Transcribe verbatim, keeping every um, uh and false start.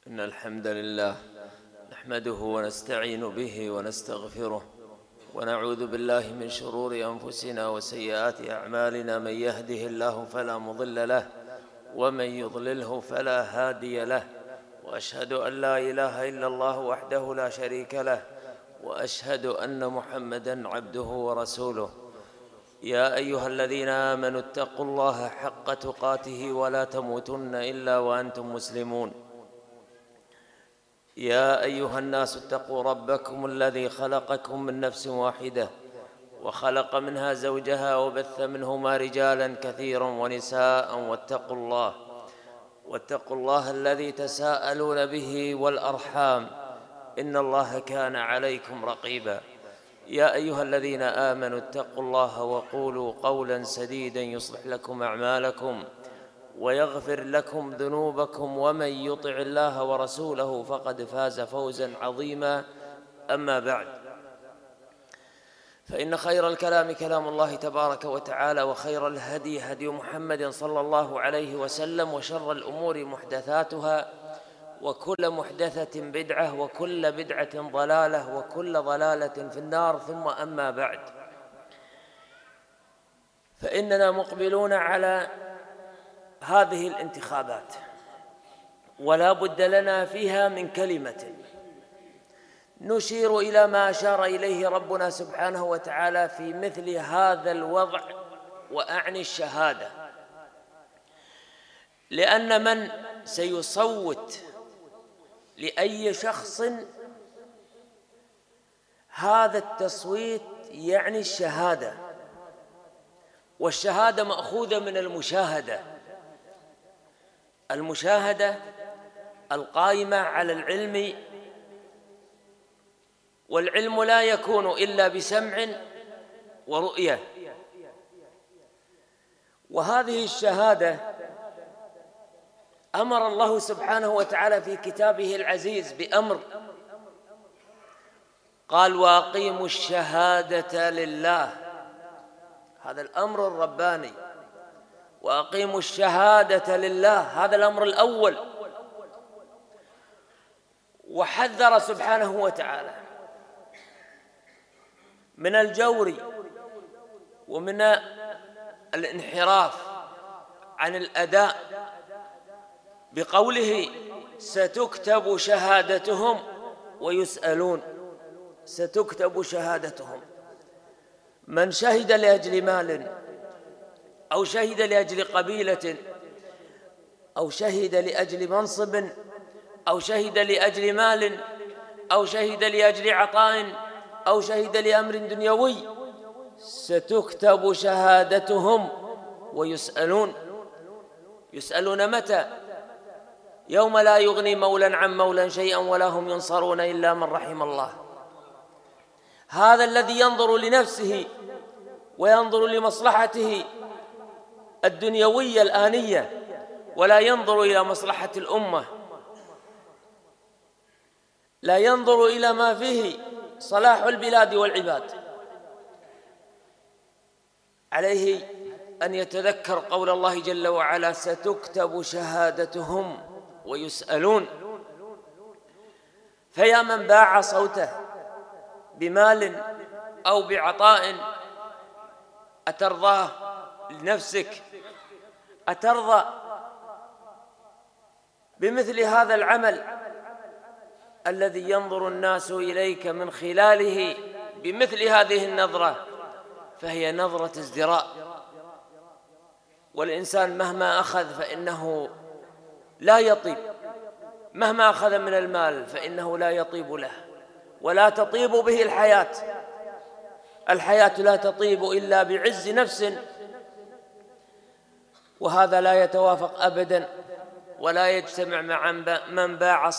إن الحمد لله نحمده ونستعين به ونستغفره ونعوذ بالله من شرور أنفسنا وسيئات أعمالنا. من يهده الله فلا مضل له ومن يضلله فلا هادي له، وأشهد أن لا إله إلا الله وحده لا شريك له، وأشهد أن محمدًا عبده ورسوله. يا أيها الذين آمنوا اتقوا الله حق تقاته ولا تموتن إلا وأنتم مسلمون. يا أيها الناس اتقوا ربكم الذي خلقكم من نفس واحدة وخلق منها زوجها وبث منهما رجالا كثيرا ونساء، واتقوا الله واتقوا الله الذي تساءلون به والأرحام، إن الله كان عليكم رقيبا. يا أيها الذين آمنوا اتقوا الله وقولوا قولا سديدا يصلح لكم أعمالكم ويغفر لكم ذنوبكم، ومن يطع الله ورسوله فقد فاز فوزا عظيما. أما بعد، فإن خير الكلام كلام الله تبارك وتعالى، وخير الهدي هدي محمد صلى الله عليه وسلم، وشر الأمور محدثاتها، وكل محدثة بدعة، وكل بدعة ضلالة، وكل ضلالة في النار. ثم أما بعد، فإننا مقبلون على هذه الانتخابات، ولا بد لنا فيها من كلمة نشير إلى ما أشار إليه ربنا سبحانه وتعالى في مثل هذا الوضع، وأعني الشهادة، لأن من سيصوت لأي شخص هذا التصويت يعني الشهادة، والشهادة مأخوذة من المشاهدة، المشاهدة القائمة على العلم، والعلم لا يكون إلا بسمع ورؤية. وهذه الشهادة أمر الله سبحانه وتعالى في كتابه العزيز بأمر، قال: وأقيموا الشهادة لله. هذا الأمر الرباني، وأقيموا الشهادة لله، هذا الأمر الأول. وحذر سبحانه وتعالى من الجور ومن الانحراف عن الأداء بقوله: ستكتب شهادتهم ويسألون. ستكتب شهادتهم. من شهد لأجل مال، أو شهد لأجل قبيلة، أو شهد لأجل منصب، أو شهد لأجل مال، أو شهد لأجل عطاء، أو شهد لأمر دنيوي، ستكتب شهادتهم ويسألون. يسألون متى؟ يوم لا يغني مولى عن مولى شيئا ولا هم ينصرون إلا من رحم الله. هذا الذي ينظر لنفسه وينظر لمصلحته الدنيوية الآنية، ولا ينظر إلى مصلحة الأمة، لا ينظر إلى ما فيه صلاح البلاد والعباد، عليه أن يتذكر قول الله جل وعلا: ستكتب شهادتهم ويسألون. فيا من باع صوته بمال أو بعطاء، أترضاه لنفسك؟ أترضى بمثل هذا العمل الذي ينظر الناس إليك من خلاله بمثل هذه النظرة؟ فهي نظرة ازدراء، والإنسان مهما أخذ فإنه لا يطيب، مهما أخذ من المال فإنه لا يطيب له، ولا تطيب به الحياة. الحياة لا تطيب إلا بعز نفس، وهذا لا يتوافق أبدا، ولا يجتمع مع من باع